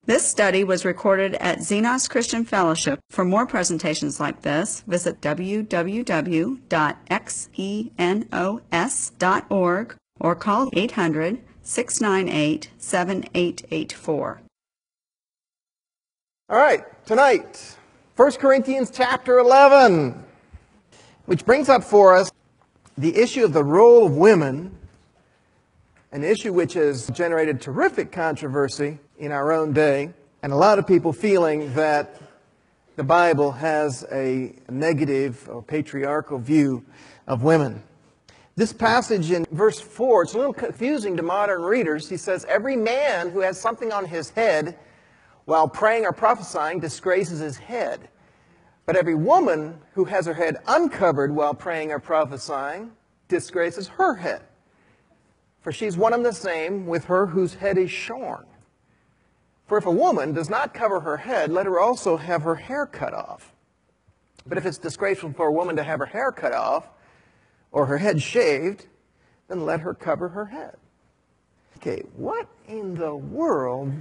This study was recorded at Xenos Christian Fellowship. For more presentations like this, visit www.xenos.org or call 800-698-7884. All right, tonight, 1 Corinthians chapter 11, which brings up for us the issue of the role of women, an issue which has generated terrific controversy in our own day, and a lot of people feeling that the Bible has a negative or patriarchal view of women. This passage in verse 4, it's a little confusing to modern readers. He says, every man who has something on his head while praying or prophesying disgraces his head. But every woman who has her head uncovered while praying or prophesying disgraces her head. For she's one and the same with her whose head is shorn. For if a woman does not cover her head, let her also have her hair cut off. But if it's disgraceful for a woman to have her hair cut off or her head shaved, then let her cover her head. Okay, what in the world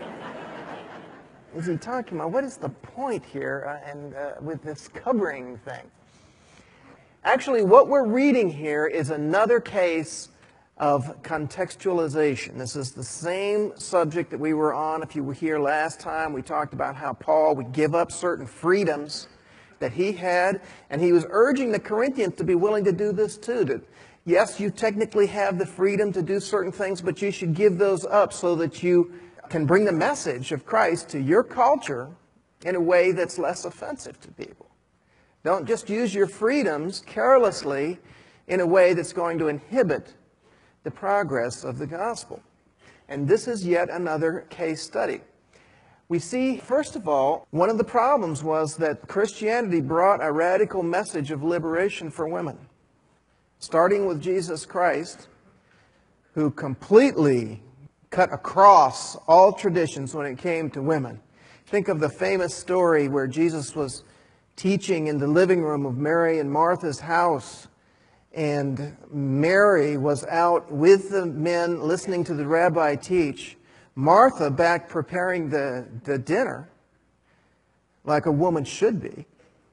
is he talking about? What is the point here with this covering thing? Actually, what we're reading here is another case of contextualization. This is the same subject that we were on. If you were here last time, we talked about how Paul would give up certain freedoms that he had, and he was urging the Corinthians to be willing to do this too. Yes, you technically have the freedom to do certain things, but you should give those up so that you can bring the message of Christ to your culture in a way that's less offensive to people. Don't just use your freedoms carelessly in a way that's going to inhibit the progress of the gospel. And this is yet another case study. We see, first of all, one of the problems was that Christianity brought a radical message of liberation for women, starting with Jesus Christ, who completely cut across all traditions when it came to women. Think of the famous story where Jesus was teaching in the living room of Mary and Martha's house, and Mary was out with the men listening to the rabbi teach. Martha back preparing the dinner, like a woman should be.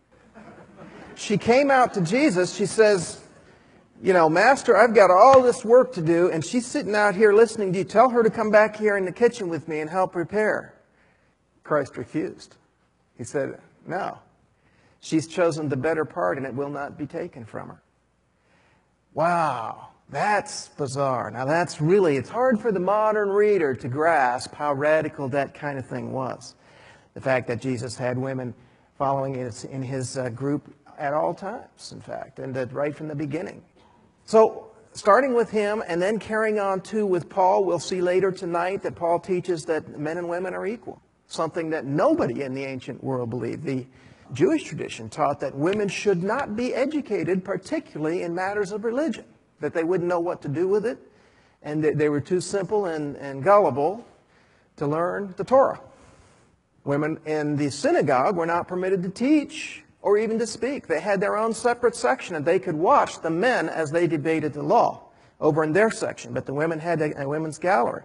She came out to Jesus. She says, you know, Master, I've got all this work to do, and she's sitting out here listening to you. Tell her to come back here in the kitchen with me and help prepare. Christ refused. He said, no. She's chosen the better part, and it will not be taken from her. Wow, that's bizarre. Now that's really, it's hard for the modern reader to grasp how radical that kind of thing was. The fact that Jesus had women following in his group at all times, in fact, and that right from the beginning. So, starting with him and then carrying on too with Paul, we'll see later tonight that Paul teaches that men and women are equal. Something that nobody in the ancient world believed. The Jewish tradition taught that women should not be educated, particularly in matters of religion, that they wouldn't know what to do with it, and that they were too simple and gullible to learn the Torah. Women in the synagogue were not permitted to teach or even to speak. They had their own separate section, and they could watch the men as they debated the law over in their section, but the women had a women's gallery.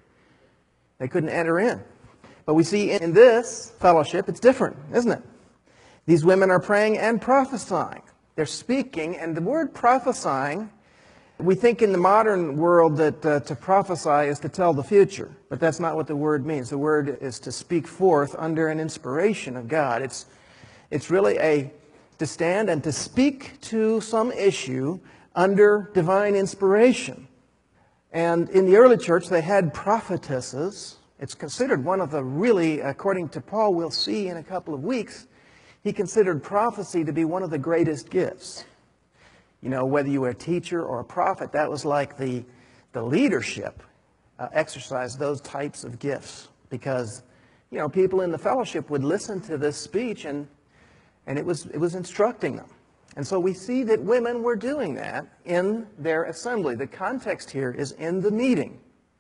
They couldn't enter in. But we see in this fellowship, it's different, isn't it? These women are praying and prophesying. They're speaking, and the word prophesying, we think in the modern world that to prophesy is to tell the future, but that's not what the word means. The word is to speak forth under an inspiration of God. It's really to stand and to speak to some issue under divine inspiration. And in the early church, they had prophetesses. It's considered one of the really, according to Paul, we'll see in a couple of weeks, he considered prophecy to be one of the greatest gifts. You know, whether you were a teacher or a prophet, that was like the leadership exercised those types of gifts. Because, you know, people in the fellowship would listen to this speech and it was instructing them. And so we see that women were doing that in their assembly. The context here is in the meeting.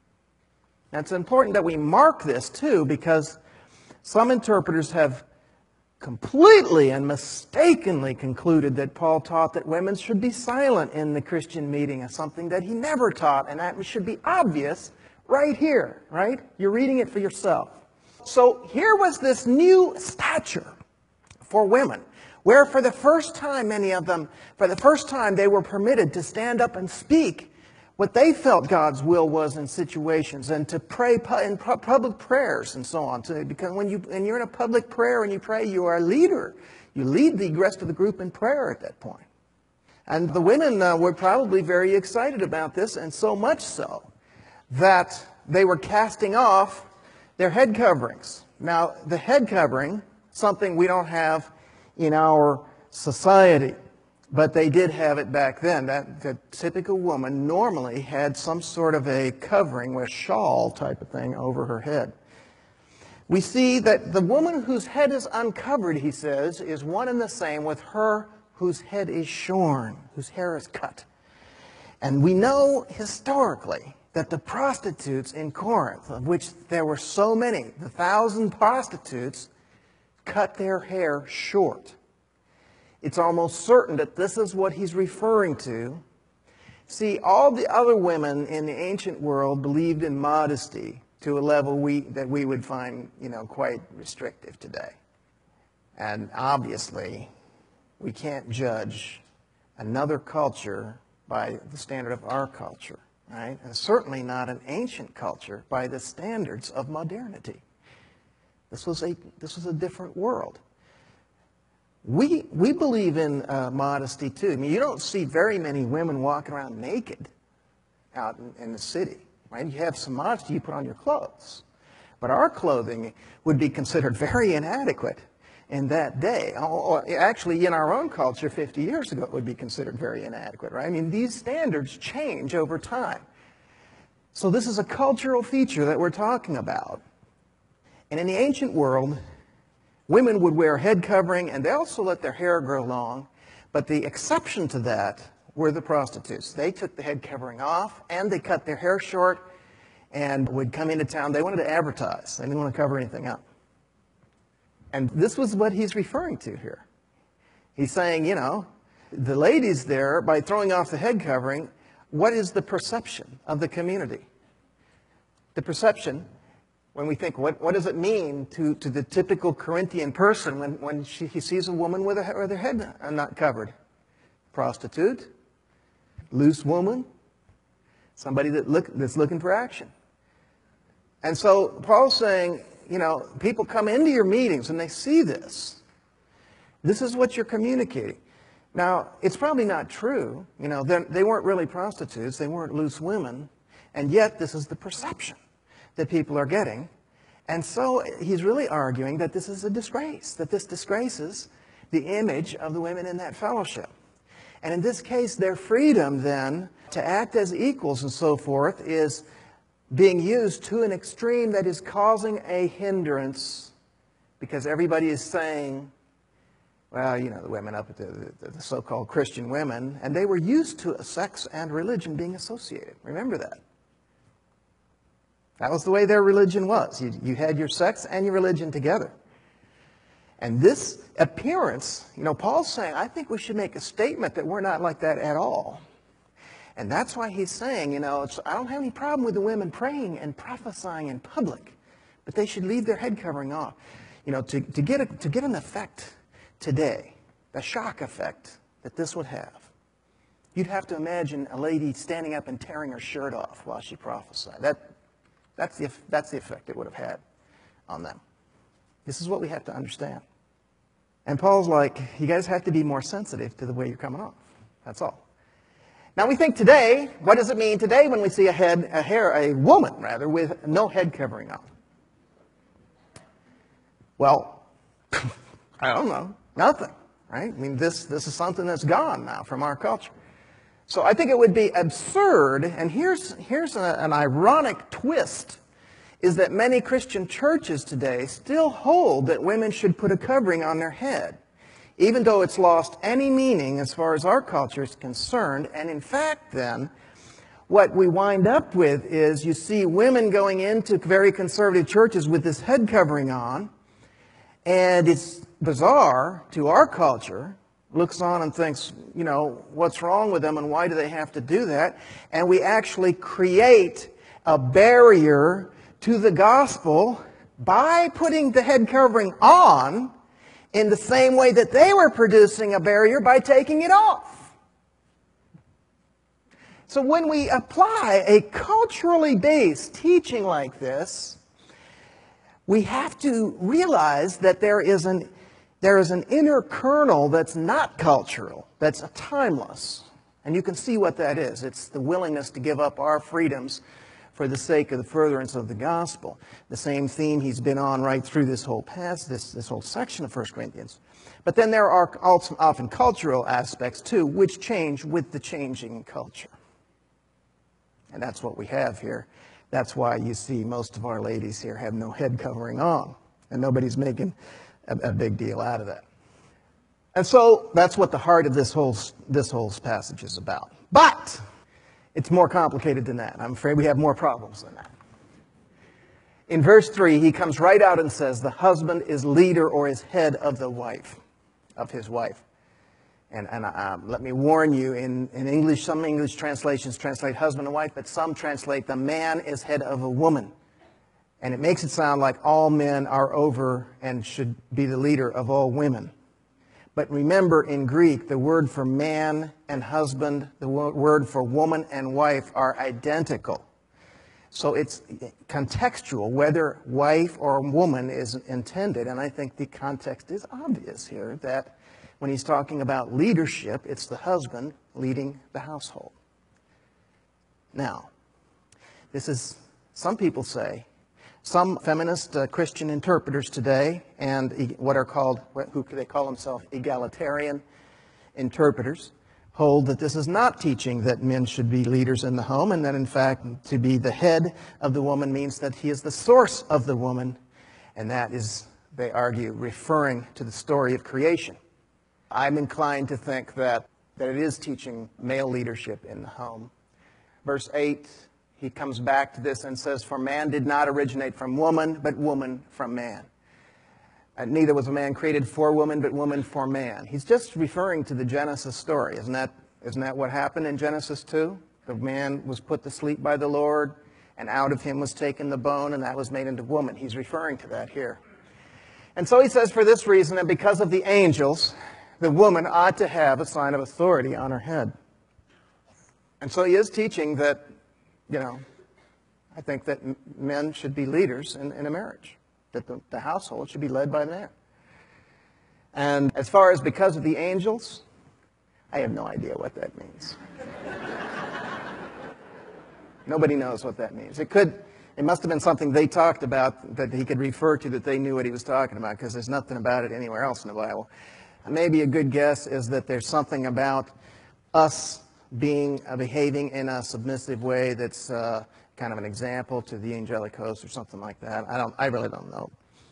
Now it's important that we mark this too, because some interpreters have completely and mistakenly concluded that Paul taught that women should be silent in the Christian meeting, as something that he never taught, and that should be obvious right here, right? You're reading it for yourself. So here was this new stature for women, where for the first time, many of them, for the first time, they were permitted to stand up and speak what they felt God's will was in situations, and to pray in public prayers and so on. Because when you're in a public prayer and you pray, you are a leader. You lead the rest of the group in prayer at that point. And the women were probably very excited about this, and so much so that they were casting off their head coverings. Now, the head covering, something we don't have in our society, but they did have it back then. The typical woman normally had some sort of a covering, a shawl type of thing over her head. We see that the woman whose head is uncovered, he says, is one and the same with her whose head is shorn, whose hair is cut. And we know historically that the prostitutes in Corinth, of which there were so many, the 1,000 prostitutes, cut their hair short. It's almost certain that this is what he's referring to. See, all the other women in the ancient world believed in modesty to a level that we would find, quite restrictive today. And obviously, we can't judge another culture by the standard of our culture, right? And certainly not an ancient culture by the standards of modernity. This was a different world. We believe in modesty too. I mean, you don't see very many women walking around naked out in the city, right? You have some modesty, you put on your clothes. But our clothing would be considered very inadequate in that day. Actually, in our own culture 50 years ago, it would be considered very inadequate, right? I mean, these standards change over time. So this is a cultural feature that we're talking about. And in the ancient world, women would wear head covering, and they also let their hair grow long. But the exception to that were the prostitutes. They took the head covering off, and they cut their hair short and would come into town. They wanted to advertise. They didn't want to cover anything up. And this was what he's referring to here. He's saying, the ladies there, by throwing off the head covering, what is the perception of the community? The perception, when we think, what does it mean to the typical Corinthian person when he sees a woman with her head not covered? Prostitute, loose woman, somebody that's looking for action. And so Paul's saying, people come into your meetings and they see this. This is what you're communicating. Now, it's probably not true. They weren't really prostitutes. They weren't loose women. And yet, this is the perception that people are getting. And so he's really arguing that this is a disgrace, that this disgraces the image of the women in that fellowship. And in this case, their freedom then to act as equals and so forth is being used to an extreme that is causing a hindrance, because everybody is saying, well, the women up at the so-called Christian women, and they were used to sex and religion being associated. Remember that. That was the way their religion was. You had your sex and your religion together. And this appearance, Paul's saying, I think we should make a statement that we're not like that at all. And that's why he's saying, I don't have any problem with the women praying and prophesying in public, but they should leave their head covering off. To get an effect today, the shock effect that this would have, you'd have to imagine a lady standing up and tearing her shirt off while she prophesied. That's the effect it would have had on them. This is what we have to understand. And Paul's like, you guys have to be more sensitive to the way you're coming off. That's all. Now we think today, what does it mean today when we see a woman with no head covering on? Well, I don't know. Nothing, right? I mean, this is something that's gone now from our culture. So I think it would be absurd, and here's an ironic twist, is that many Christian churches today still hold that women should put a covering on their head, even though it's lost any meaning as far as our culture is concerned. And in fact, then, what we wind up with is you see women going into very conservative churches with this head covering on, and it's bizarre to our culture, looks on and thinks, what's wrong with them and why do they have to do that? And we actually create a barrier to the gospel by putting the head covering on in the same way that they were producing a barrier by taking it off. So when we apply a culturally based teaching like this, we have to realize that there is an inner kernel that's not cultural, that's timeless. And you can see what that is. It's the willingness to give up our freedoms for the sake of the furtherance of the gospel. The same theme he's been on right through this whole this whole section of 1 Corinthians. But then there are also often cultural aspects too, which change with the changing culture. And that's what we have here. That's why you see most of our ladies here have no head covering on. And nobody's making a big deal out of that. And so that's what the heart of this whole passage is about. But it's more complicated than that. I'm afraid we have more problems than that. In verse 3, he comes right out and says, the husband is leader or is head of the wife, of his wife. And let me warn you, in English, some English translations translate husband and wife, but some translate the man is head of a woman. And it makes it sound like all men are over and should be the leader of all women. But remember, in Greek, the word for man and husband, the word for woman and wife are identical. So it's contextual, whether wife or woman is intended. And I think the context is obvious here, that when he's talking about leadership, it's the husband leading the household. Now, this is, some people say, some feminist Christian interpreters today, and what are called, who they call themselves egalitarian interpreters, hold that this is not teaching that men should be leaders in the home, and that in fact to be the head of the woman means that he is the source of the woman, and that is, they argue, referring to the story of creation. I'm inclined to think that it is teaching male leadership in the home. Verse 8, he comes back to this and says, for man did not originate from woman, but woman from man. And neither was a man created for woman, but woman for man. He's just referring to the Genesis story. Isn't that what happened in Genesis 2? The man was put to sleep by the Lord, and out of him was taken the bone, and that was made into woman. He's referring to that here. And so he says, for this reason, and because of the angels, the woman ought to have a sign of authority on her head. And so he is teaching that, I think that men should be leaders in a marriage, that the household should be led by men. And as far as because of the angels, I have no idea what that means. Nobody knows what that means. It must have been something they talked about that he could refer to, that they knew what he was talking about, because there's nothing about it anywhere else in the Bible. Maybe a good guess is that there's something about us behaving in a submissive way that's kind of an example to the angelic host or something like that. I really don't know.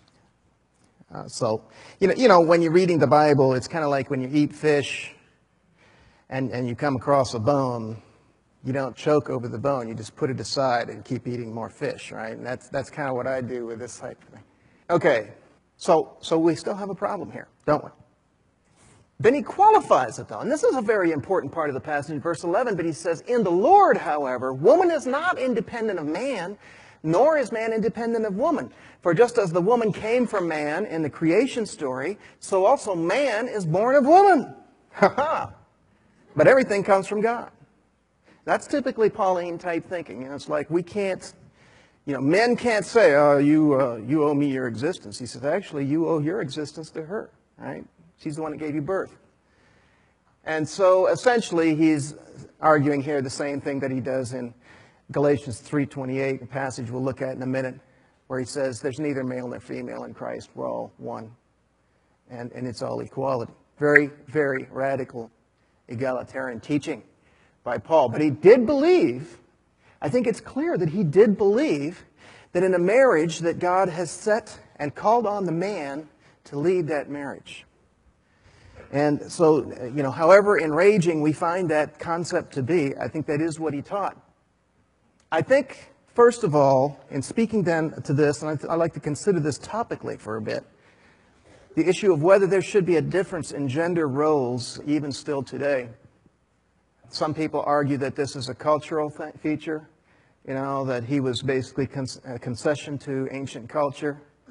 So, when you're reading the Bible, it's kind of like when you eat fish and you come across a bone, you don't choke over the bone. You just put it aside and keep eating more fish, right? And that's kind of what I do with this type of thing. Okay, so we still have a problem here, don't we? Then he qualifies it, though. And this is a very important part of the passage in verse 11. But he says, in the Lord, however, woman is not independent of man, nor is man independent of woman. For just as the woman came from man in the creation story, so also man is born of woman. Ha-ha! But everything comes from God. That's typically Pauline-type thinking. It's like we can't, men can't say, oh, you owe me your existence. He says, actually, you owe your existence to her, right? She's the one that gave you birth. And so essentially he's arguing here the same thing that he does in Galatians 3:28, a passage we'll look at in a minute, where he says there's neither male nor female in Christ. We're all one. And it's all equality. Very, very radical egalitarian teaching by Paul. But he did believe, I think it's clear that he did believe that in a marriage that God has set and called on the man to lead that marriage. And so, however enraging we find that concept to be, I think that is what he taught. I think, first of all, in speaking then to this, and I'd like to consider this topically for a bit, the issue of whether there should be a difference in gender roles even still today. Some people argue that this is a cultural feature, that he was basically a concession to ancient culture.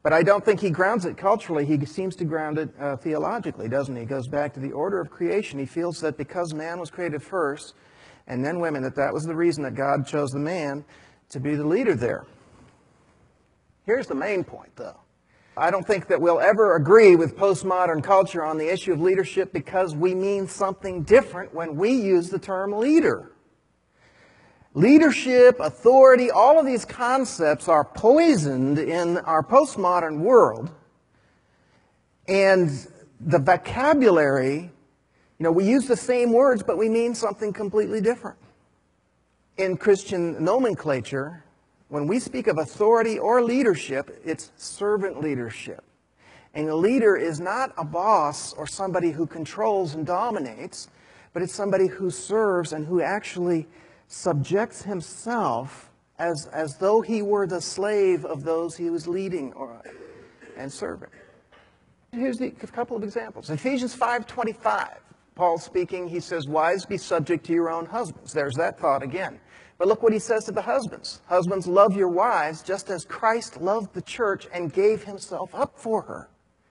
But I don't think he grounds it culturally. He seems to ground it theologically, doesn't he? He goes back to the order of creation. He feels that because man was created first, and then women, that was the reason that God chose the man to be the leader there. Here's the main point, though. I don't think that we'll ever agree with postmodern culture on the issue of leadership because we mean something different when we use the term leader. Leadership, authority, all of these concepts are poisoned in our postmodern world. And the vocabulary, we use the same words, but we mean something completely different. In Christian nomenclature, when we speak of authority or leadership, it's servant leadership. And a leader is not a boss or somebody who controls and dominates, but it's somebody who serves and who actually subjects himself as though he were the slave of those he was leading and serving. Here's a couple of examples. Ephesians 5:25, Paul speaking, he says, "Wives, be subject to your own husbands." There's that thought again. But look what he says to the husbands. "Husbands, love your wives just as Christ loved the church and gave himself up for her."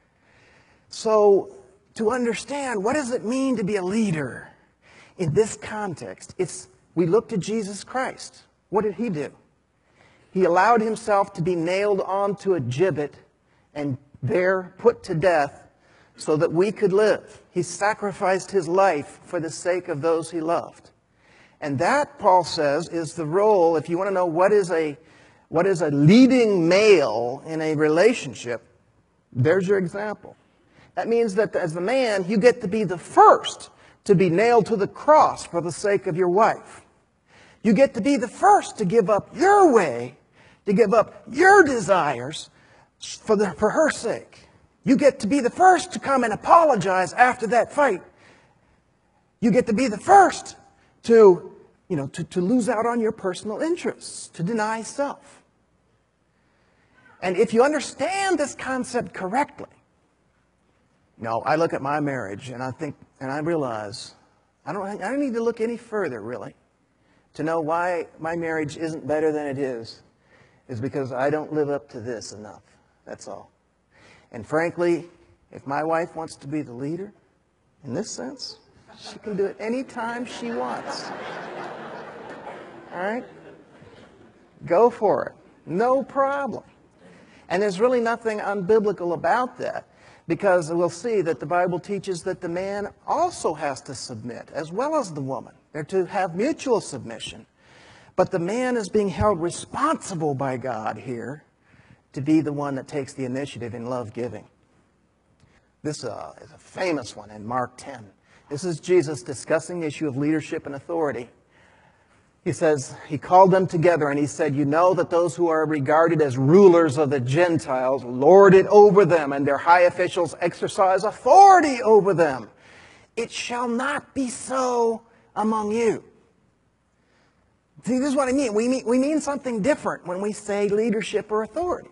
So, to understand what does it mean to be a leader in this context, we look to Jesus Christ. What did he do? He allowed himself to be nailed onto a gibbet and there put to death so that we could live. He sacrificed his life for the sake of those he loved. And that, Paul says, is the role, if you want to know what is a leading male in a relationship, there's your example. That means that as the man, you get to be the first to be nailed to the cross for the sake of your wife. You get to be the first to give up your way, to give up your desires for her sake. You get to be the first to come and apologize after that fight. You get to be the first to lose out on your personal interests, to deny self. And if you understand this concept correctly, I look at my marriage and I realize I don't need to look any further, really, to know why my marriage isn't better than it is because I don't live up to this enough. That's all. And frankly, if my wife wants to be the leader, in this sense, she can do it anytime she wants. All right? Go for it. No problem. And there's really nothing unbiblical about that, because we'll see that the Bible teaches that the man also has to submit, as well as the woman. They're to have mutual submission. But the man is being held responsible by God here to be the one that takes the initiative in love giving. This is a famous one in Mark 10. This is Jesus discussing the issue of leadership and authority. He says, he called them together and he said, "You know that those who are regarded as rulers of the Gentiles lord it over them, and their high officials exercise authority over them. It shall not be so among you." See, this is what I mean. We mean something different when we say leadership or authority.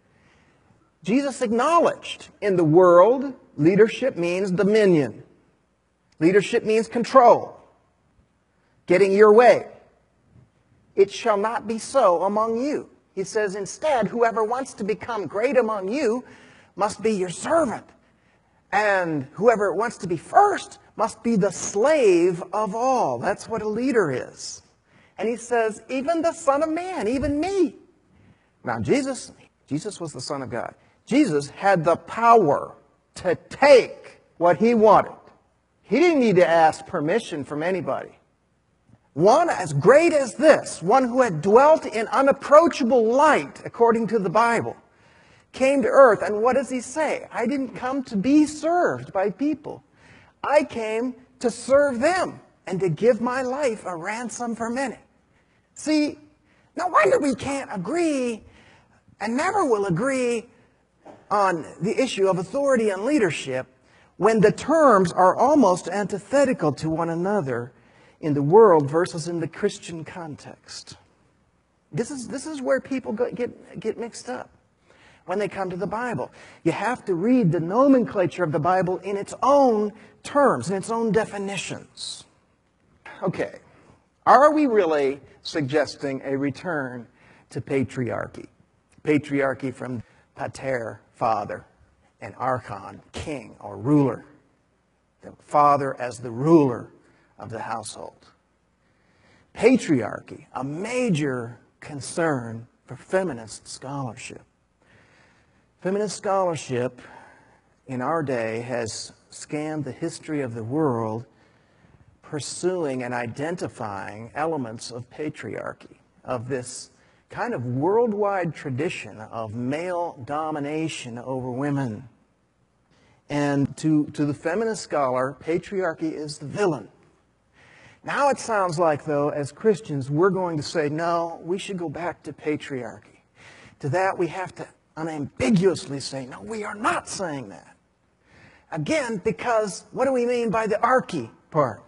Jesus acknowledged in the world, leadership means dominion. Leadership means control, getting your way. It shall not be so among you. He says, instead, whoever wants to become great among you must be your servant. And whoever wants to be first must be the slave of all. That's what a leader is. And he says, even the Son of Man, even me. Now, Jesus was the Son of God. Jesus had the power to take what he wanted. He didn't need to ask permission from anybody. One as great as this, one who had dwelt in unapproachable light, according to the Bible, came to earth. And what does he say? I didn't come to be served by people. I came to serve them and to give my life a ransom for many. See, no wonder we can't agree and never will agree on the issue of authority and leadership when the terms are almost antithetical to one another in the world versus in the Christian context. This is where people get mixed up when they come to the Bible. You have to read the nomenclature of the Bible in its own terms, in its own definitions. Okay, are we really suggesting a return to patriarchy? Patriarchy from pater, father, and archon, king or ruler. The father as the ruler of the household. Patriarchy, a major concern for feminist scholarship. Feminist scholarship in our day has scanned the history of the world pursuing and identifying elements of patriarchy, of this kind of worldwide tradition of male domination over women. And to the feminist scholar, patriarchy is the villain. Now it sounds like, though, as Christians, we're going to say, no, we should go back to patriarchy. To that, we have to unambiguously say, no, we are not saying that. Again, because what do we mean by the archy part?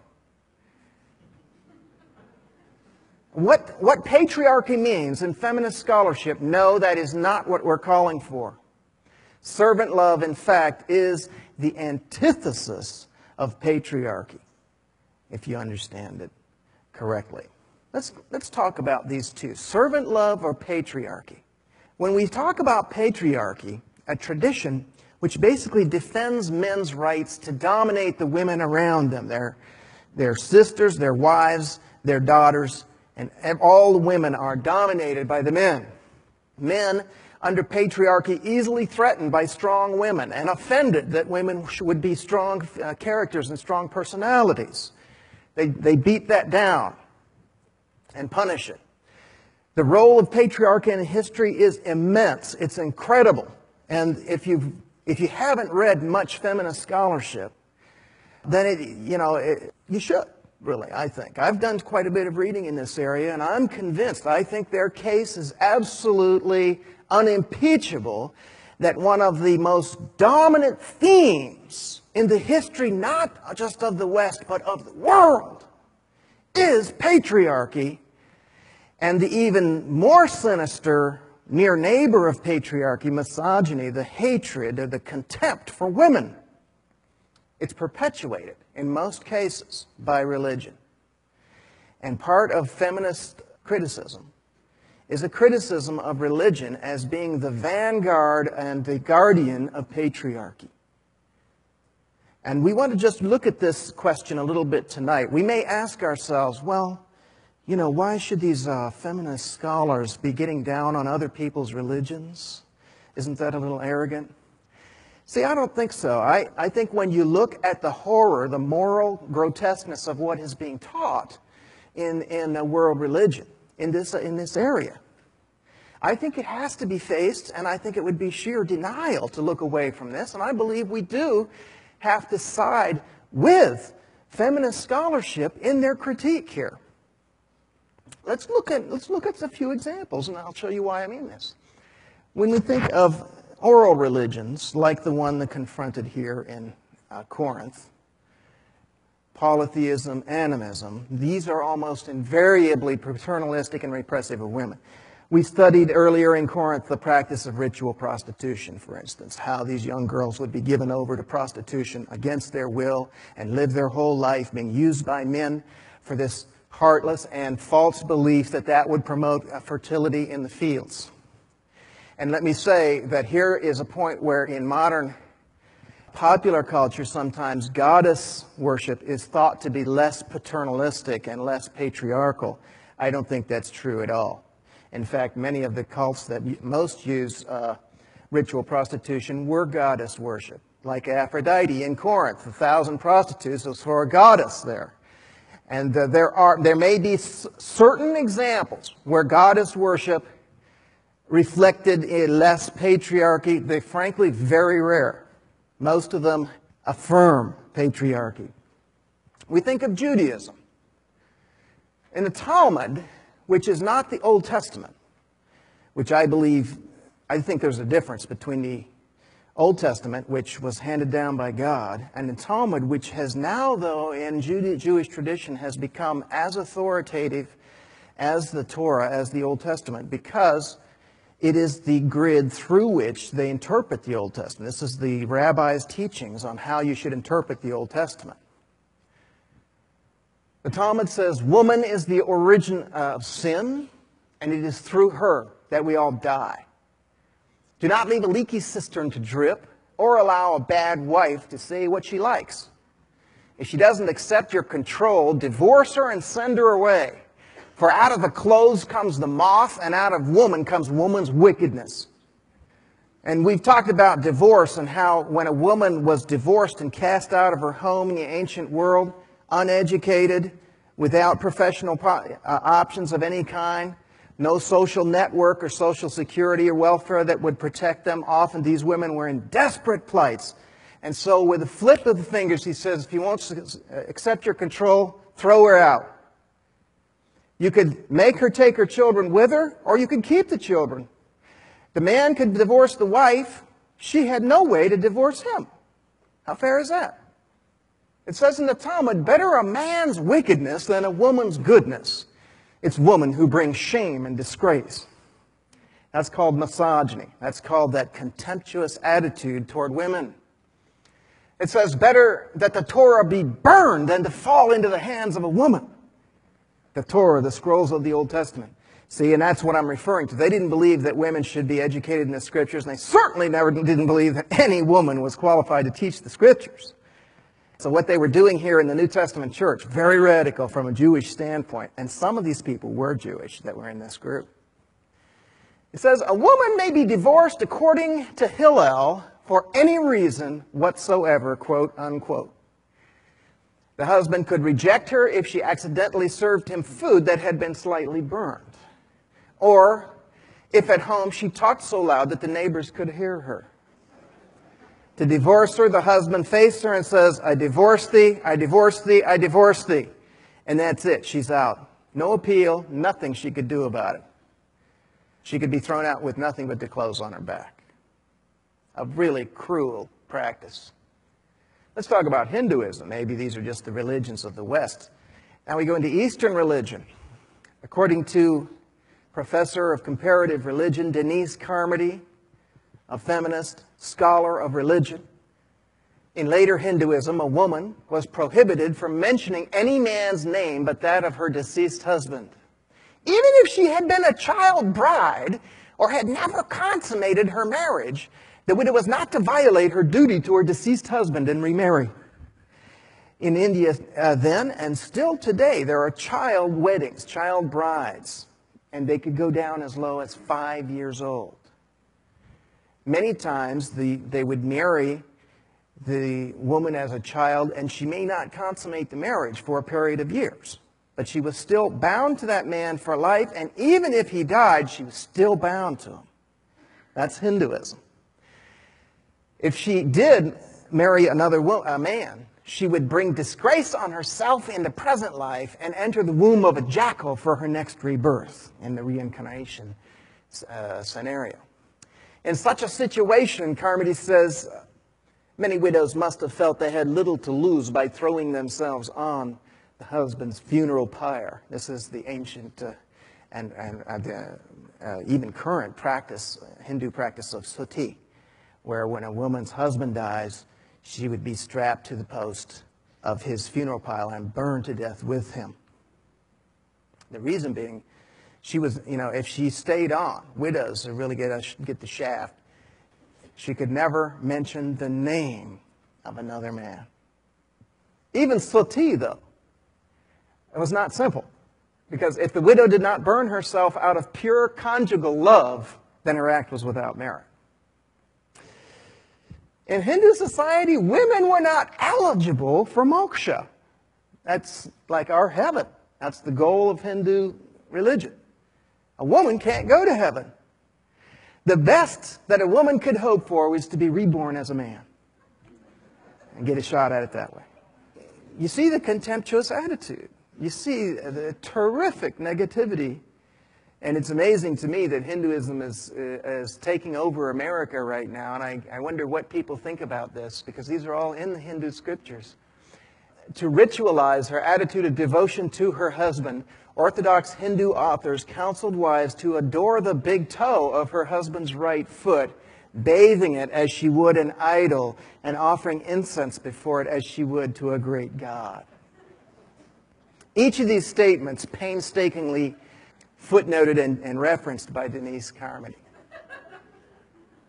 What patriarchy means in feminist scholarship, no, that is not what we're calling for. Servant love, in fact, is the antithesis of patriarchy, if you understand it correctly. Let's talk about these two, servant love or patriarchy. When we talk about patriarchy, a tradition which basically defends men's rights to dominate the women around them, their sisters, their wives, their daughters, and all the women are dominated by the men. Men under patriarchy easily threatened by strong women and offended that women would be strong characters and strong personalities. They beat that down and punish it. The role of patriarchy in history is immense. It's incredible. And if you haven't read much feminist scholarship, then you should, really, I think. I've done quite a bit of reading in this area, and I'm convinced, I think their case is absolutely unimpeachable, that one of the most dominant themes in the history, not just of the West, but of the world, is patriarchy. And the even more sinister near neighbor of patriarchy, misogyny, the hatred or the contempt for women. It's perpetuated, in most cases, by religion. And part of feminist criticism is a criticism of religion as being the vanguard and the guardian of patriarchy. And we want to just look at this question a little bit tonight. We may ask ourselves, well, why should these feminist scholars be getting down on other people's religions? Isn't that a little arrogant? See, I don't think so. I think when you look at the horror, the moral grotesqueness of what is being taught in a world religion, in this area, I think it has to be faced, and I think it would be sheer denial to look away from this. And I believe we do have to side with feminist scholarship in their critique here. Let's look at a few examples, and I'll show you why I mean this. When we think of oral religions, like the one that confronted here in Corinth, polytheism, animism, these are almost invariably paternalistic and repressive of women. We studied earlier in Corinth the practice of ritual prostitution, for instance, how these young girls would be given over to prostitution against their will and live their whole life being used by men for this heartless and false belief that would promote fertility in the fields. And let me say that here is a point where in modern popular culture sometimes goddess worship is thought to be less paternalistic and less patriarchal. I don't think that's true at all. In fact, many of the cults that most use ritual prostitution were goddess worship. Like Aphrodite in Corinth, 1,000 prostitutes was for a goddess there. And there may be certain examples where goddess worship reflected a less patriarchy. They're frankly very rare. Most of them affirm patriarchy. We think of Judaism. In the Talmud, which is not the Old Testament, which I think there's a difference between the Old Testament, which was handed down by God, and the Talmud, which has now, though, in Jewish tradition, has become as authoritative as the Torah, as the Old Testament, because it is the grid through which they interpret the Old Testament. This is the rabbis' teachings on how you should interpret the Old Testament. The Talmud says, woman is the origin of sin, and it is through her that we all die. Do not leave a leaky cistern to drip, or allow a bad wife to say what she likes. If she doesn't accept your control, divorce her and send her away. For out of the clothes comes the moth, and out of woman comes woman's wickedness. And we've talked about divorce and how when a woman was divorced and cast out of her home in the ancient world, uneducated, without professional options of any kind, no social network or social security or welfare that would protect them, often these women were in desperate plights. And so with a flip of the fingers, he says, if you won't accept your control, throw her out. You could make her take her children with her, or you could keep the children. The man could divorce the wife. She had no way to divorce him. How fair is that? It says in the Talmud, better a man's wickedness than a woman's goodness. It's woman who brings shame and disgrace. That's called misogyny. That's called that contemptuous attitude toward women. It says better that the Torah be burned than to fall into the hands of a woman. The Torah, the scrolls of the Old Testament. See, and that's what I'm referring to. They didn't believe that women should be educated in the Scriptures, and they certainly didn't believe that any woman was qualified to teach the Scriptures. So what they were doing here in the New Testament church, very radical from a Jewish standpoint, and some of these people were Jewish that were in this group. It says, a woman may be divorced according to Hillel for any reason whatsoever, quote, unquote. The husband could reject her if she accidentally served him food that had been slightly burned. Or if at home she talked so loud that the neighbors could hear her. To divorce her, the husband faced her and says, I divorce thee, I divorce thee, I divorce thee. And that's it, she's out. No appeal, nothing she could do about it. She could be thrown out with nothing but the clothes on her back. A really cruel practice. Let's talk about Hinduism. Maybe these are just the religions of the West. Now we go into Eastern religion. According to Professor of Comparative Religion Denise Carmody, a feminist scholar of religion, in later Hinduism, a woman was prohibited from mentioning any man's name but that of her deceased husband. Even if she had been a child bride or had never consummated her marriage, the widow was not to violate her duty to her deceased husband and remarry. In India then, and still today, there are child weddings, child brides, and they could go down as low as 5 years old. Many times they would marry the woman as a child, and she may not consummate the marriage for a period of years. But she was still bound to that man for life, and even if he died, she was still bound to him. That's Hinduism. If she did marry another man, she would bring disgrace on herself in the present life and enter the womb of a jackal for her next rebirth in the reincarnation scenario. In such a situation, Carmody says, many widows must have felt they had little to lose by throwing themselves on the husband's funeral pyre. This is the ancient and even current practice, Hindu practice of sati, where when a woman's husband dies, she would be strapped to the post of his funeral pile and burned to death with him. The reason being, she was, if she stayed on, widows really get the shaft, she could never mention the name of another man. Even sati, though, it was not simple. Because if the widow did not burn herself out of pure conjugal love, then her act was without merit. In Hindu society, women were not eligible for moksha. That's like our heaven. That's the goal of Hindu religion. A woman can't go to heaven. The best that a woman could hope for was to be reborn as a man and get a shot at it that way. You see the contemptuous attitude. You see the terrific negativity. And it's amazing to me that Hinduism is taking over America right now. And I wonder what people think about this, because these are all in the Hindu scriptures. To ritualize her attitude of devotion to her husband, Orthodox Hindu authors counseled wives to adore the big toe of her husband's right foot, bathing it as she would an idol, and offering incense before it as she would to a great God. Each of these statements painstakingly footnoted and referenced by Denise Carmody.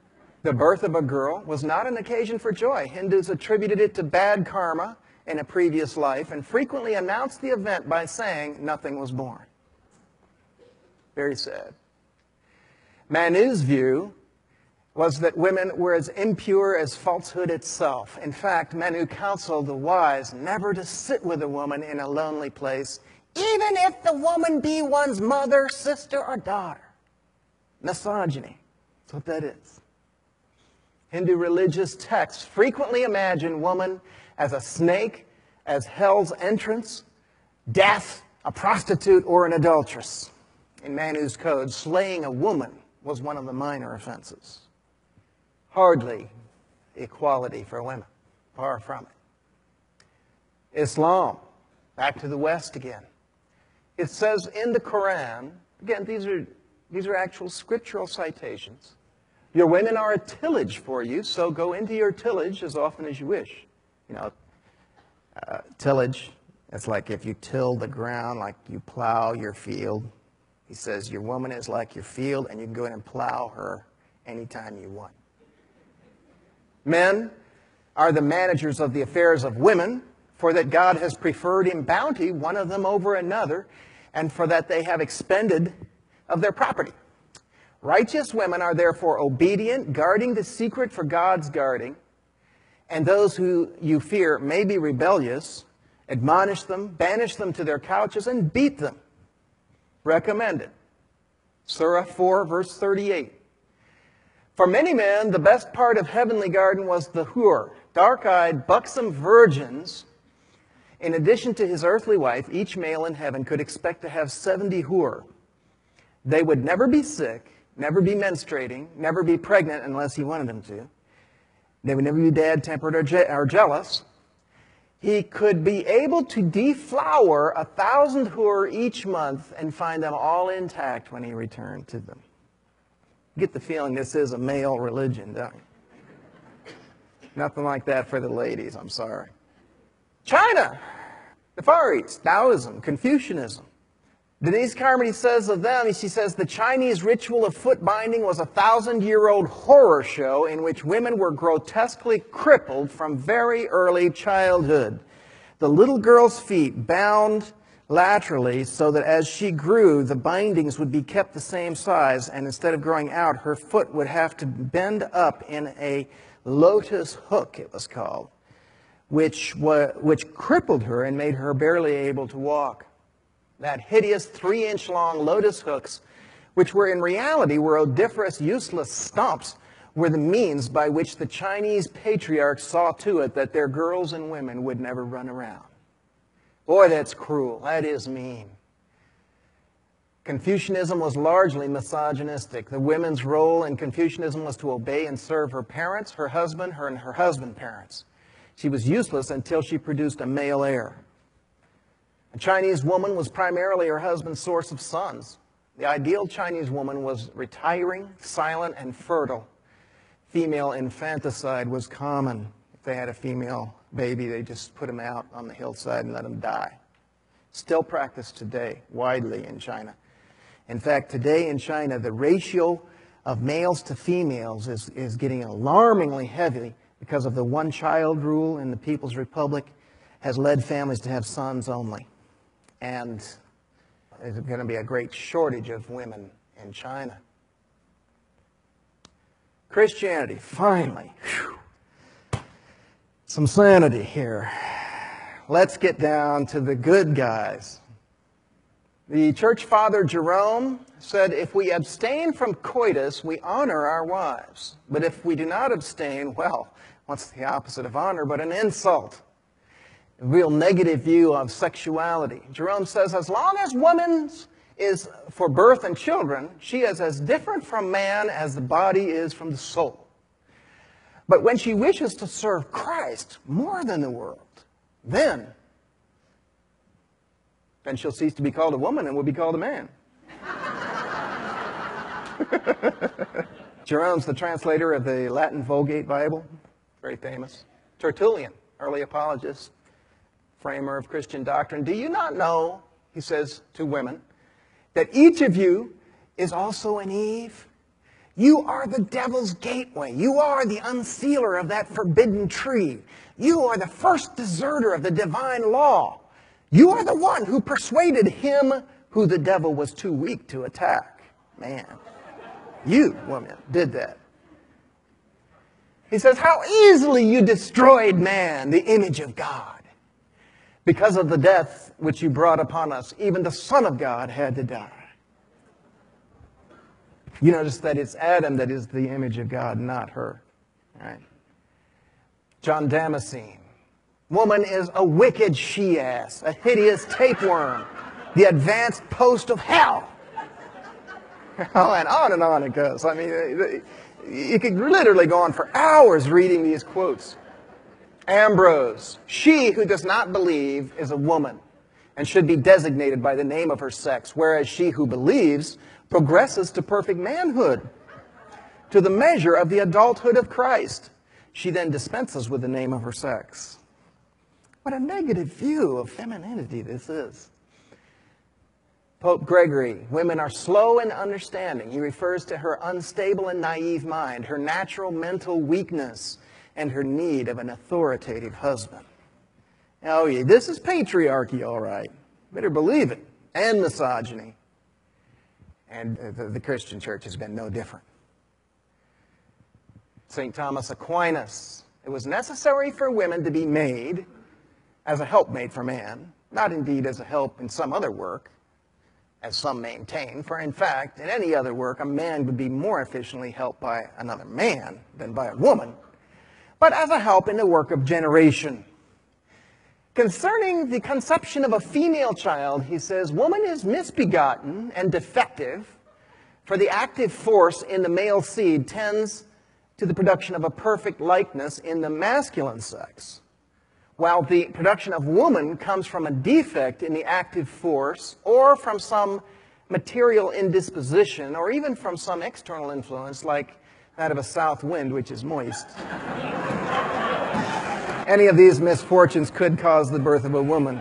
The birth of a girl was not an occasion for joy. Hindus attributed it to bad karma in a previous life and frequently announced the event by saying nothing was born. Very sad. Manu's view was that women were as impure as falsehood itself. In fact, Manu counseled the wise never to sit with a woman in a lonely place, even if the woman be one's mother, sister, or daughter. Misogyny. That's what that is. Hindu religious texts frequently imagine woman as a snake, as hell's entrance, death, a prostitute, or an adulteress. In Manu's code, slaying a woman was one of the minor offenses. Hardly equality for women. Far from it. Islam. Back to the West again. It says in the Quran, again, these are actual scriptural citations. Your women are a tillage for you, so go into your tillage as often as you wish. You know, tillage, it's like if you till the ground, like you plow your field. He says your woman is like your field, and you can go in and plow her anytime you want. Men are the managers of the affairs of women, for that God has preferred in bounty one of them over another, and for that they have expended of their property. Righteous women are therefore obedient, guarding the secret for God's guarding, and those who you fear may be rebellious, admonish them, banish them to their couches, and beat them. Recommended. Surah 4, verse 38. For many men, the best part of heavenly garden was the hur, dark-eyed, buxom virgins. In addition to his earthly wife, each male in heaven could expect to have 70 hur. They would never be sick, never be menstruating, never be pregnant unless he wanted them to. They would never be bad-tempered or jealous. He could be able to deflower 1,000 hur each month and find them all intact when he returned to them. You get the feeling this is a male religion, don't you? Nothing like that for the ladies, I'm sorry. China, the Far East, Taoism, Confucianism. Denise Carmody says of them, she says, the Chinese ritual of foot binding was a 1,000-year-old horror show in which women were grotesquely crippled from very early childhood. The little girl's feet bound laterally so that as she grew, the bindings would be kept the same size, and instead of growing out, her foot would have to bend up in a lotus hook, it was called, which crippled her and made her barely able to walk. That hideous 3-inch long lotus hooks, which were in reality were odoriferous, useless stumps, were the means by which the Chinese patriarchs saw to it that their girls and women would never run around. Boy, that's cruel. That is mean. Confucianism was largely misogynistic. The women's role in Confucianism was to obey and serve her parents, her husband, and her husband's parents. She was useless until she produced a male heir. A Chinese woman was primarily her husband's source of sons. The ideal Chinese woman was retiring, silent, and fertile. Female infanticide was common. If they had a female baby, they just put him out on the hillside and let him die. Still practiced today, widely in China. In fact, today in China, the ratio of males to females is getting alarmingly heavy because of the one-child rule in the People's Republic has led families to have sons only. And there's going to be a great shortage of women in China. Christianity, finally. Whew. Some sanity here. Let's get down to the good guys. The church father Jerome said, if we abstain from coitus, we honor our wives. But if we do not abstain, well, what's the opposite of honor but an insult? A real negative view of sexuality. Jerome says, as long as woman's is for birth and children, she is as different from man as the body is from the soul. But when she wishes to serve Christ more than the world, then she'll cease to be called a woman and will be called a man. Jerome's the translator of the Latin Vulgate Bible, very famous. Tertullian, early apologist, framer of Christian doctrine. Do you not know, he says to women, that each of you is also an Eve? You are the devil's gateway. You are the unsealer of that forbidden tree. You are the first deserter of the divine law. You are the one who persuaded him who the devil was too weak to attack. Man, you, woman, did that. He says, how easily you destroyed man, the image of God. Because of the death which you brought upon us, even the Son of God had to die. You notice that it's Adam that is the image of God, not her. Right? John Damascene. Woman is a wicked she-ass, a hideous tapeworm, the advanced post of hell. Oh, and on it goes. I mean, you could literally go on for hours reading these quotes. Ambrose. She who does not believe is a woman and should be designated by the name of her sex, whereas she who believes progresses to perfect manhood, to the measure of the adulthood of Christ. She then dispenses with the name of her sex. What a negative view of femininity this is. Pope Gregory, women are slow in understanding. He refers to her unstable and naive mind, her natural mental weakness, and her need of an authoritative husband. Oh, yeah, this is patriarchy, all right. Better believe it. And misogyny. And the Christian church has been no different. St. Thomas Aquinas. It was necessary for women to be made as a helpmate for man, not indeed as a help in some other work, as some maintain. For in fact, in any other work, a man would be more efficiently helped by another man than by a woman, but as a help in the work of generation. Concerning the conception of a female child, he says, woman is misbegotten and defective, for the active force in the male seed tends to the production of a perfect likeness in the masculine sex, while the production of woman comes from a defect in the active force or from some material indisposition or even from some external influence like that of a south wind, which is moist. Any of these misfortunes could cause the birth of a woman.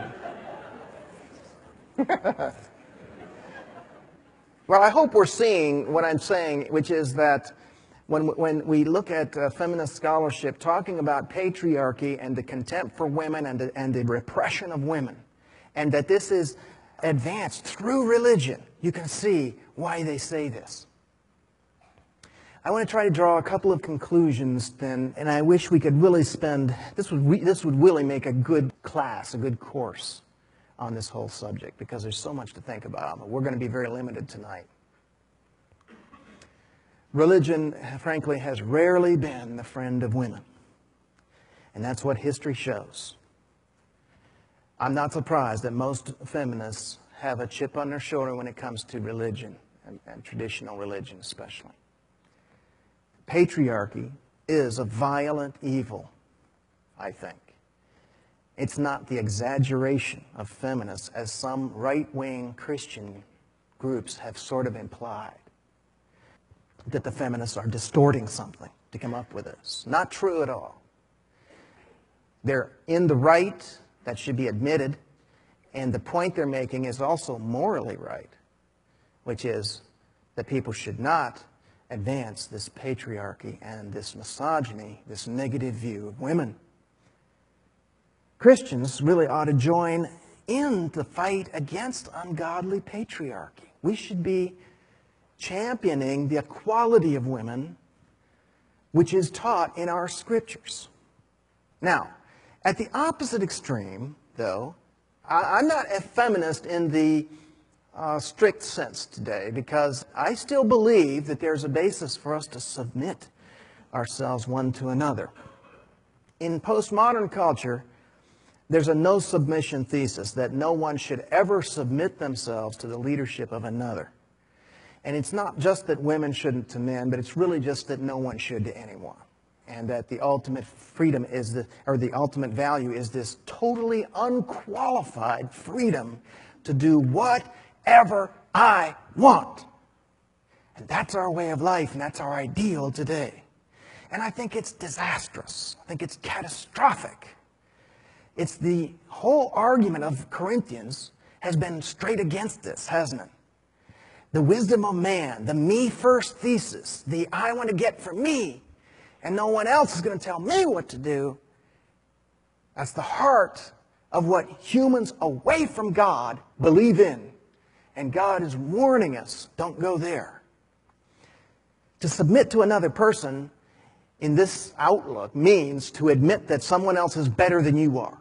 Well, I hope we're seeing what I'm saying, which is that when we look at feminist scholarship talking about patriarchy and the contempt for women and the repression of women, and that this is advanced through religion, you can see why they say this. I want to try to draw a couple of conclusions then, and I wish we could really spend, this would really make a good class, a good course on this whole subject, because there's so much to think about, but we're going to be very limited tonight. Religion, frankly, has rarely been the friend of women, and that's what history shows. I'm not surprised that most feminists have a chip on their shoulder when it comes to religion, and traditional religion especially. Patriarchy is a violent evil, I think. It's not the exaggeration of feminists as some right-wing Christian groups have sort of implied, that the feminists are distorting something to come up with this. Not true at all. They're in the right, that should be admitted, and the point they're making is also morally right, which is that people should not advance this patriarchy and this misogyny, this negative view of women. Christians really ought to join in the fight against ungodly patriarchy. We should be championing the equality of women, which is taught in our scriptures. Now, at the opposite extreme, though, I'm not a feminist in the strict sense today, because I still believe that there's a basis for us to submit ourselves one to another. In postmodern culture, there's a no submission thesis, that no one should ever submit themselves to the leadership of another. And it's not just that women shouldn't to men, but it's really just that no one should to anyone. And that the ultimate freedom is the ultimate value is this totally unqualified freedom to do whatever I want. And that's our way of life, and that's our ideal today. And I think it's disastrous. I think it's catastrophic. It's the whole argument of Corinthians has been straight against this, hasn't it? the wisdom of man, the me first thesis, the I want to get for me, and no one else is going to tell me what to do. That's the heart of what humans away from God believe in. And God is warning us, don't go there. To submit to another person in this outlook means to admit that someone else is better than you are.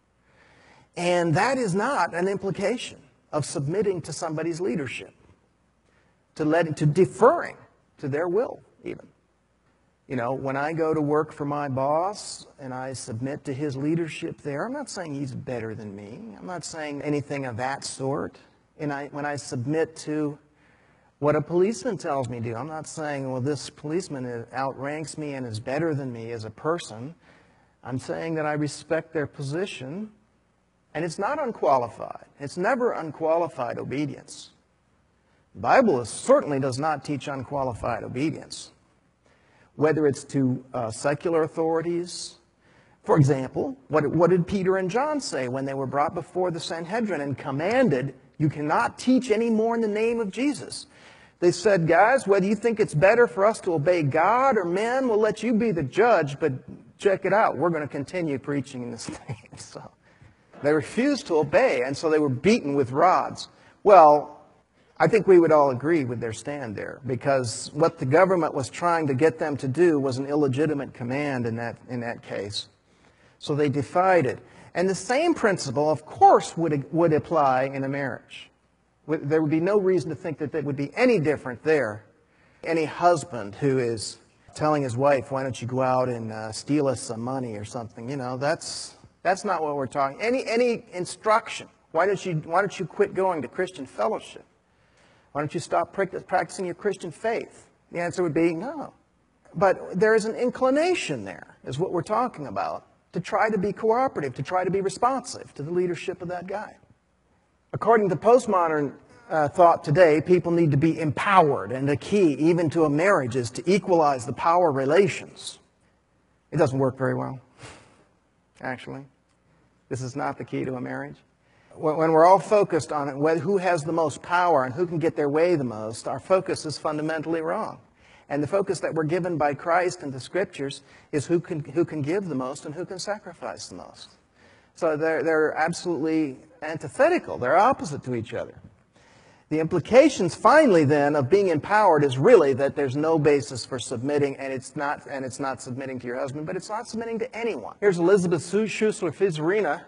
And that is not an implication of submitting to somebody's leadership, to deferring to their will even. You know, when I go to work for my boss and I submit to his leadership there, I'm not saying he's better than me. I'm not saying anything of that sort. And when I submit to what a policeman tells me to do, I'm not saying, well, this policeman outranks me and is better than me as a person. I'm saying that I respect their position, and it's not unqualified. It's never unqualified obedience. The Bible certainly does not teach unqualified obedience. Whether it's to secular authorities. For example, what did Peter and John say when they were brought before the Sanhedrin and commanded, you cannot teach any more in the name of Jesus? They said, guys, whether you think it's better for us to obey God or men, we'll let you be the judge, but check it out, we're going to continue preaching in this name. So they refused to obey, and so they were beaten with rods. Well, I think we would all agree with their stand there, because what the government was trying to get them to do was an illegitimate command in that case. So they defied it. And the same principle, of course, would apply in a marriage. There would be no reason to think that it would be any different there. Any husband who is telling his wife, why don't you go out and steal us some money or something, you know, that's not what we're talking. Any instruction, why don't you quit going to Christian fellowship? Why don't you stop practicing your Christian faith? The answer would be no. But there is an inclination there, is what we're talking about, to try to be cooperative, to try to be responsive to the leadership of that guy. According to postmodern thought today, people need to be empowered, and the key even to a marriage is to equalize the power relations. It doesn't work very well, actually. This is not the key to a marriage. When we're all focused on it, who has the most power and who can get their way the most, our focus is fundamentally wrong. And the focus that we're given by Christ and the Scriptures is who can give the most and who can sacrifice the most. So they're absolutely antithetical. They're opposite to each other. The implications, finally, then, of being empowered is really that there's no basis for submitting, and it's not submitting to your husband, but it's not submitting to anyone. Here's Elizabeth Schussler-Fizerina.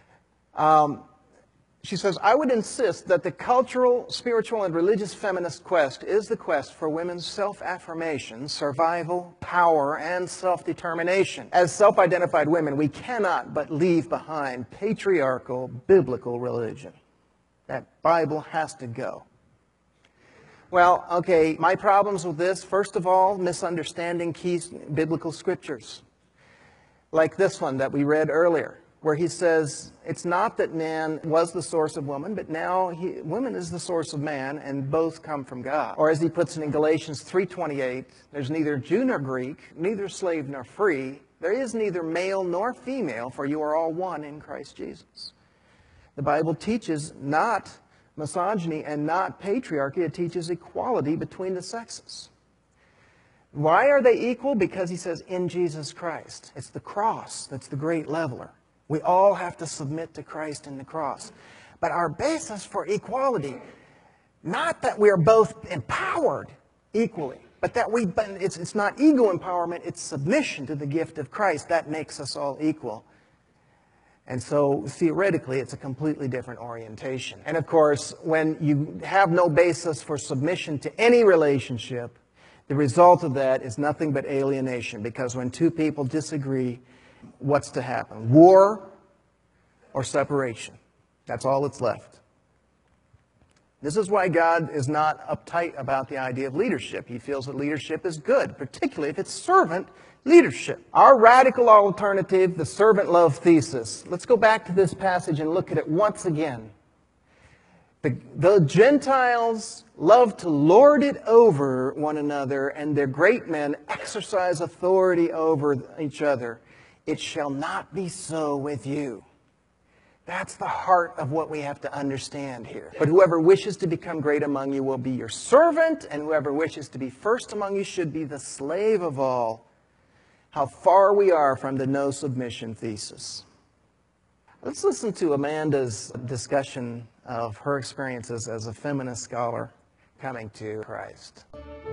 She says, I would insist that the cultural, spiritual, and religious feminist quest is the quest for women's self-affirmation, survival, power, and self-determination. As self-identified women, we cannot but leave behind patriarchal, biblical religion. That Bible has to go. Well, okay, my problems with this, first of all, misunderstanding key biblical scriptures. Like this one that we read earlier, where he says, it's not that man was the source of woman, but now woman is the source of man, and both come from God. Or as he puts it in Galatians 3:28, there's neither Jew nor Greek, neither slave nor free. There is neither male nor female, for you are all one in Christ Jesus. The Bible teaches not misogyny and not patriarchy. It teaches equality between the sexes. Why are they equal? Because he says, in Jesus Christ. It's the cross that's the great leveler. We all have to submit to Christ in the cross. But our basis for equality, not that we are both empowered equally, but that it's not ego empowerment, it's submission to the gift of Christ. That makes us all equal. And so, theoretically, it's a completely different orientation. And of course, when you have no basis for submission to any relationship, the result of that is nothing but alienation. Because when two people disagree, what's to happen? War or separation. That's all that's left. This is why God is not uptight about the idea of leadership. He feels that leadership is good, particularly if it's servant leadership. Our radical alternative, the servant love thesis. Let's go back to this passage and look at it once again. The Gentiles love to lord it over one another, and their great men exercise authority over each other. It shall not be so with you. That's the heart of what we have to understand here. But whoever wishes to become great among you will be your servant, and whoever wishes to be first among you should be the slave of all. How far we are from the no submission thesis. Let's listen to Amanda's discussion of her experiences as a feminist scholar coming to Christ.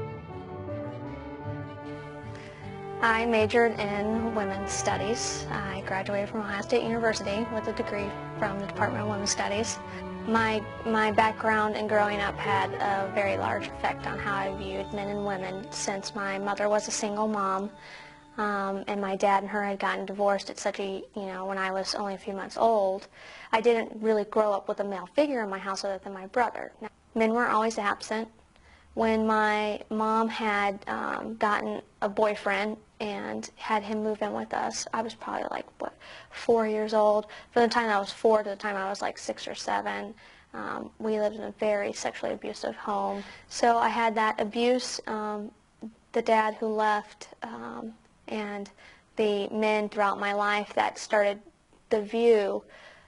I majored in women's studies. I graduated from Ohio State University with a degree from the Department of Women's Studies. My background in growing up had a very large effect on how I viewed men and women, since my mother was a single mom, and my dad and her had gotten divorced at such a, when I was only a few months old. I didn't really grow up with a male figure in my house other than my brother. Now, men weren't always absent. When my mom had gotten a boyfriend and had him move in with us, I was probably like, 4 years old. From the time I was 4 to the time I was like 6 or 7, we lived in a very sexually abusive home. So I had that abuse, the dad who left, and the men throughout my life that started my view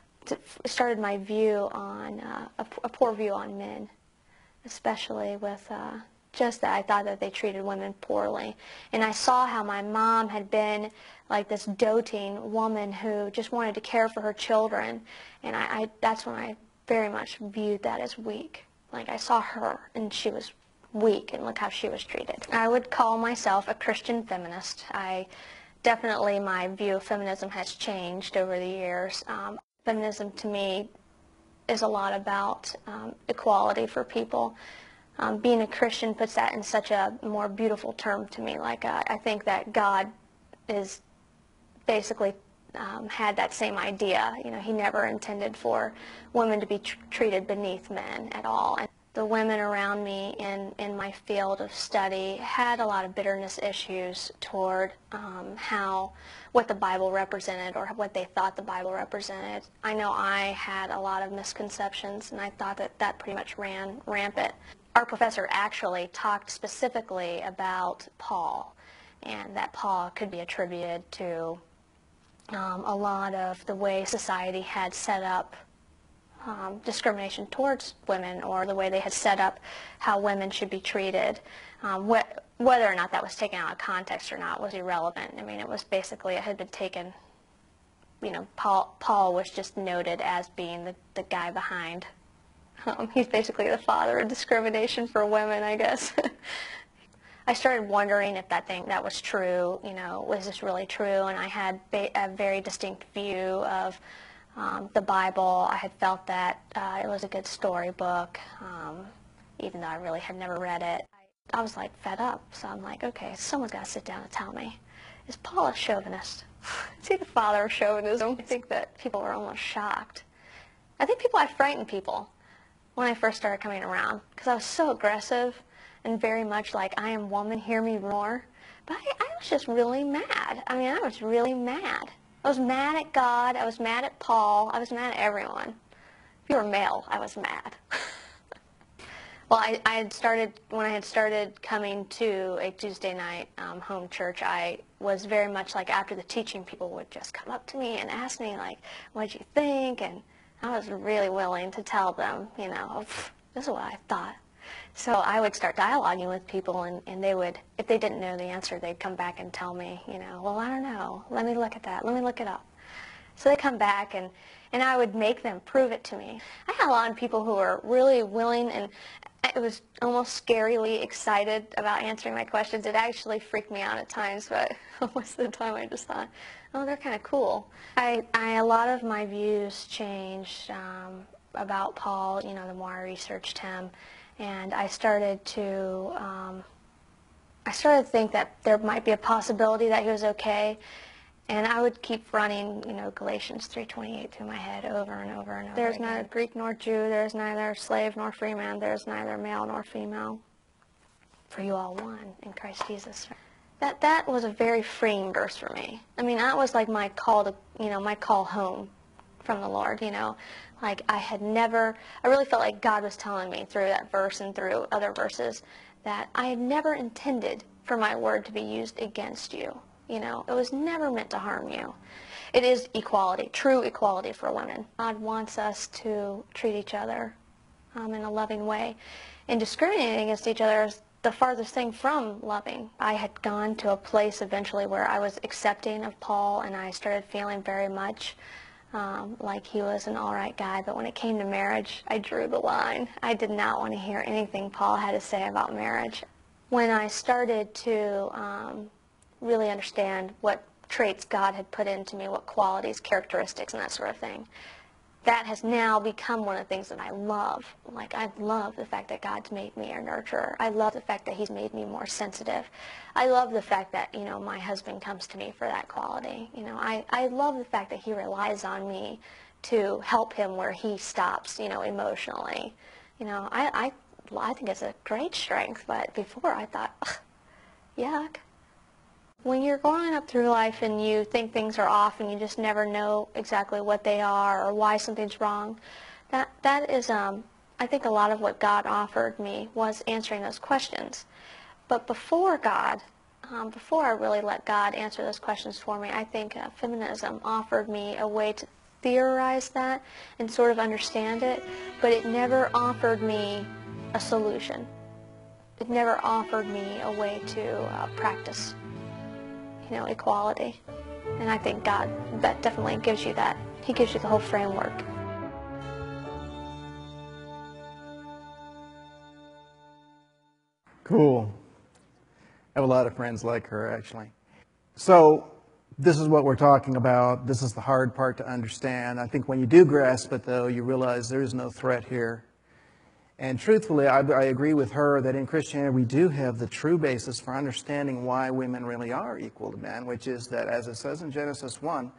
on, a poor view on men. Especially with just that I thought that they treated women poorly. And I saw how my mom had been like this doting woman who just wanted to care for her children. And that's when I very much viewed that as weak. Like, I saw her and she was weak, and look how she was treated. I would call myself a Christian feminist. Definitely my view of feminism has changed over the years. Feminism to me is a lot about equality for people. Being a Christian puts that in such a more beautiful term to me. Like, I think that God is basically had that same idea. He never intended for women to be treated beneath men at all. And the women around me in my field of study had a lot of bitterness issues toward what the Bible represented, or what they thought the Bible represented. I know I had a lot of misconceptions, and I thought that pretty much ran rampant. Our professor actually talked specifically about Paul, and that Paul could be attributed to a lot of the way society had set up discrimination towards women, or the way they had set up how women should be treated. Whether or not that was taken out of context or not was irrelevant. I mean, it was basically, it had been taken, Paul was just noted as being the guy behind. He's basically the father of discrimination for women, I guess. I started wondering if that was true, was this really true? And I had a very distinct view of the Bible. I had felt that it was a good storybook, even though I really had never read it. I was like fed up, so I'm like, okay, someone's got to sit down and tell me, is Paul a chauvinist? Is he the father of chauvinism? I think that people were almost shocked. I think I frightened people when I first started coming around, because I was so aggressive and very much like, I am woman, hear me roar. But I was just really mad. I mean, I was really mad. I was mad at God. I was mad at Paul. I was mad at everyone. If you were male, I was mad. Well, when I had started coming to a Tuesday night home church, I was very much like, after the teaching, people would just come up to me and ask me, like, what'd you think? And I was really willing to tell them, this is what I thought. So I would start dialoguing with people, and they would, if they didn't know the answer, they'd come back and tell me, well, I don't know. Let me look at that. Let me look it up. So they come back, and I would make them prove it to me. I had a lot of people who were really willing, and it was almost scarily excited about answering my questions. It actually freaked me out at times, but most of the time I just thought, oh, they're kind of cool. A lot of my views changed about Paul, the more I researched him. And I started to think that there might be a possibility that he was okay. And I would keep running, Galatians 3:28 through my head over and over and over. There's neither Greek nor Jew, there's neither slave nor free man, there's neither male nor female, for you all one in Christ Jesus. That was a very freeing verse for me. I mean, that was like my call to, my call home from the Lord, Like, I really felt like God was telling me through that verse and through other verses that I had never intended for my word to be used against you. You know, it was never meant to harm you. It is equality, true equality for women. God wants us to treat each other in a loving way. And discriminating against each other is the farthest thing from loving. I had gone to a place eventually where I was accepting of Paul, and I started feeling very much like he was an all right guy. But when it came to marriage, I drew the line. I did not want to hear anything Paul had to say about marriage. When I started to really understand what traits God had put into me, what qualities, characteristics, and that sort of thing, that has now become one of the things that I love. Like, I love the fact that God's made me a nurturer. I love the fact that he's made me more sensitive. I love the fact that, you know, my husband comes to me for that quality. You know, I love the fact that he relies on me to help him where he stops, you know, emotionally. You know, I think it's a great strength, but before I thought, ugh, yuck. When you're going up through life and you think things are off and you just never know exactly what they are or why something's wrong, that is, I think a lot of what God offered me was answering those questions. But before God, before I really let God answer those questions for me, I think feminism offered me a way to theorize that and sort of understand it, but it never offered me a solution. It never offered me a way to practice, you know, equality. And I think God, that definitely gives you that. He gives you the whole framework. Cool. I have a lot of friends like her, actually. So this is what we're talking about. This is the hard part to understand. I think when you do grasp it, though, you realize there is no threat here. And truthfully, I agree with her that in Christianity we do have the true basis for understanding why women really are equal to men, which is that, as it says in Genesis 1,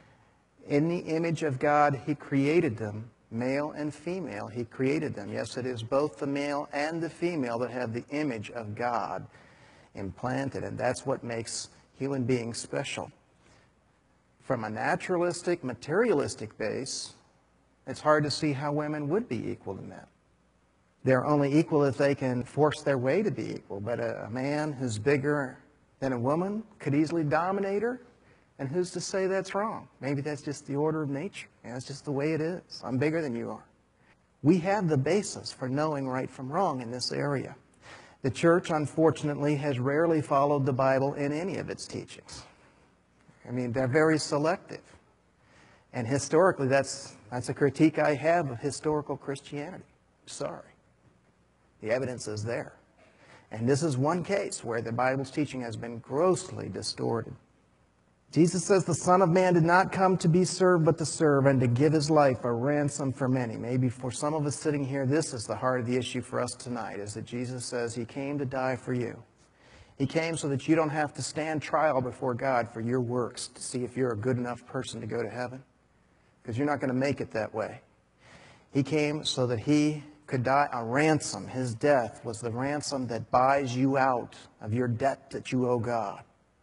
in the image of God he created them, male and female, he created them. Yes, it is both the male and the female that have the image of God implanted, and that's what makes human beings special. From a naturalistic, materialistic base, it's hard to see how women would be equal to men. They're only equal if they can force their way to be equal. But a man who's bigger than a woman could easily dominate her. And who's to say that's wrong? Maybe that's just the order of nature. That's just the way it is. I'm bigger than you are. We have the basis for knowing right from wrong in this area. The church, unfortunately, has rarely followed the Bible in any of its teachings. I mean, they're very selective. And historically, that's a critique I have of historical Christianity. Sorry. The evidence is there. And this is one case where the Bible's teaching has been grossly distorted. Jesus says the Son of Man did not come to be served, but to serve, and to give his life a ransom for many. Maybe for some of us sitting here, this is the heart of the issue for us tonight, is that Jesus says he came to die for you. He came so that you don't have to stand trial before God for your works to see if you're a good enough person to go to heaven, because you're not going to make it that way. He came so that he could die a ransom. His death was the ransom that buys you out of your debt that you owe God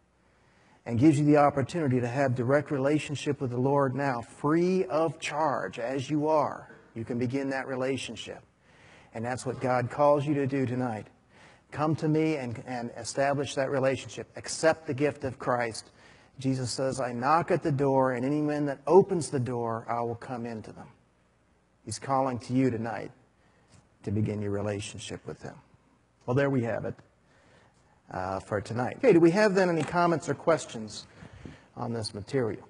and gives you the opportunity to have direct relationship with the Lord now, free of charge as you are. You can begin that relationship. And that's what God calls you to do tonight. Come to me and establish that relationship. Accept the gift of Christ. Jesus says, I knock at the door, and any man that opens the door, I will come into them. He's calling to you tonight to begin your relationship with him. Well, there we have it for tonight. Okay, do we have then any comments or questions on this material?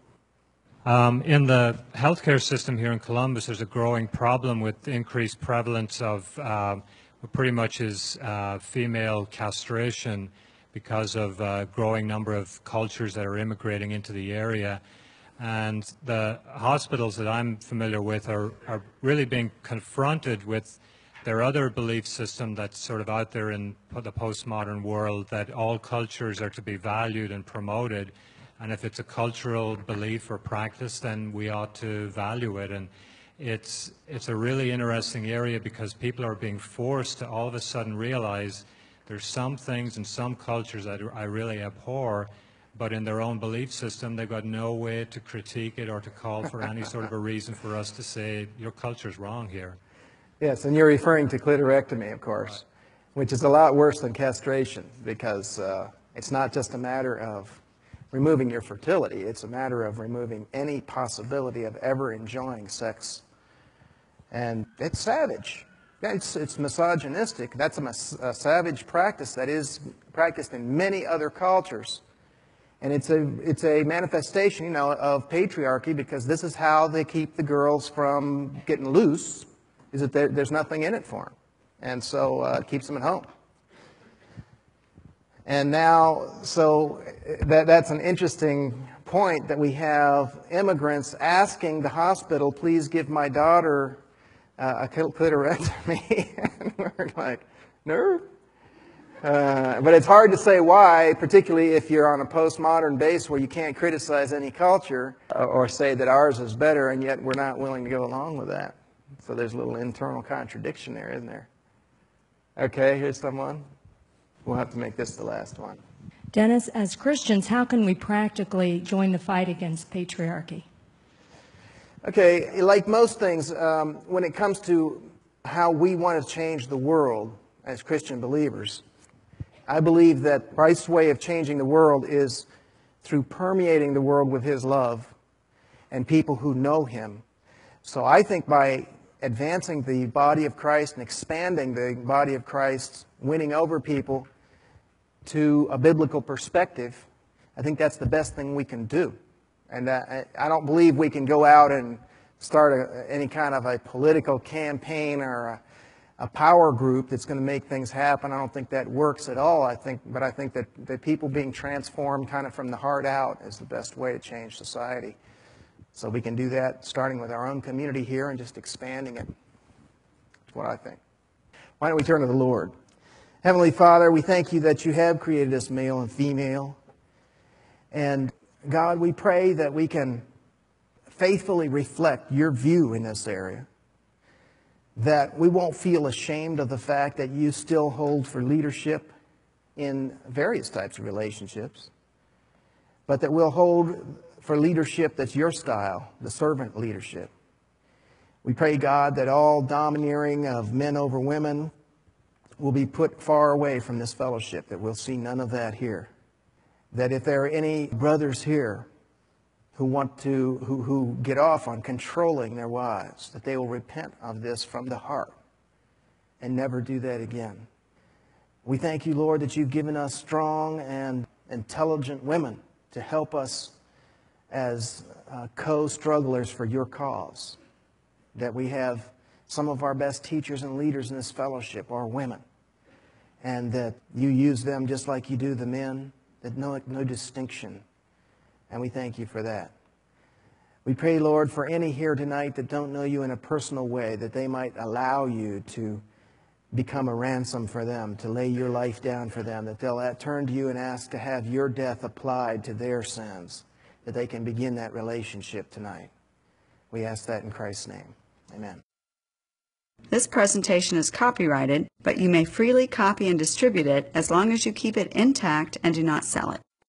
In the healthcare system here in Columbus, there's a growing problem with increased prevalence of what pretty much is female castration because of a growing number of cultures that are immigrating into the area. And the hospitals that I'm familiar with are really being confronted with their other belief system that's sort of out there in the postmodern world, that all cultures are to be valued and promoted. And if it's a cultural belief or practice, then we ought to value it. And it's a really interesting area because people are being forced to all of a sudden realize there's some things in some cultures that I really abhor, but in their own belief system, they've got no way to critique it or to call for any sort of a reason for us to say, your culture's wrong here. Yes, and you're referring to clitorectomy, of course, which is a lot worse than castration because it's not just a matter of removing your fertility. It's a matter of removing any possibility of ever enjoying sex. And it's savage. It's misogynistic. That's a savage practice that is practiced in many other cultures. And it's a manifestation, you know, of patriarchy, because this is how they keep the girls from getting loose, is that there's nothing in it for them. And so it keeps them at home. And now, so that's an interesting point, that we have immigrants asking the hospital, please give my daughter a clitorectomy. And we're like, no. But it's hard to say why, particularly if you're on a postmodern base where you can't criticize any culture or say that ours is better, and yet we're not willing to go along with that. So there's a little internal contradiction there, isn't there? Okay, here's someone. We'll have to make this the last one. Dennis, as Christians, how can we practically join the fight against patriarchy? Okay, like most things, when it comes to how we want to change the world as Christian believers, I believe that Christ's way of changing the world is through permeating the world with His love and people who know Him. So I think by advancing the body of Christ and expanding the body of Christ, winning over people to a biblical perspective, I think that's the best thing we can do. And I don't believe we can go out and start any kind of a political campaign or a power group that's going to make things happen. I don't think that works at all. But I think that people being transformed kind of from the heart out is the best way to change society. So we can do that starting with our own community here and just expanding it. That's what I think. Why don't we turn to the Lord? Heavenly Father, we thank You that You have created us male and female. And God, we pray that we can faithfully reflect Your view in this area, that we won't feel ashamed of the fact that You still hold for leadership in various types of relationships, but that we'll hold for leadership that's Your style, the servant leadership. We pray, God, that all domineering of men over women will be put far away from this fellowship, that we'll see none of that here. That if there are any brothers here who who get off on controlling their wives, that they will repent of this from the heart and never do that again. We thank You, Lord, that You've given us strong and intelligent women to help us as co-strugglers for Your cause. That we have some of our best teachers and leaders in this fellowship are women, and that You use them just like You do the men, that no distinction. And we thank You for that. We pray, Lord, for any here tonight that don't know You in a personal way, that they might allow You to become a ransom for them, to lay Your life down for them, that they'll turn to You and ask to have Your death applied to their sins, that they can begin that relationship tonight. We ask that in Christ's name. Amen. This presentation is copyrighted, but you may freely copy and distribute it as long as you keep it intact and do not sell it.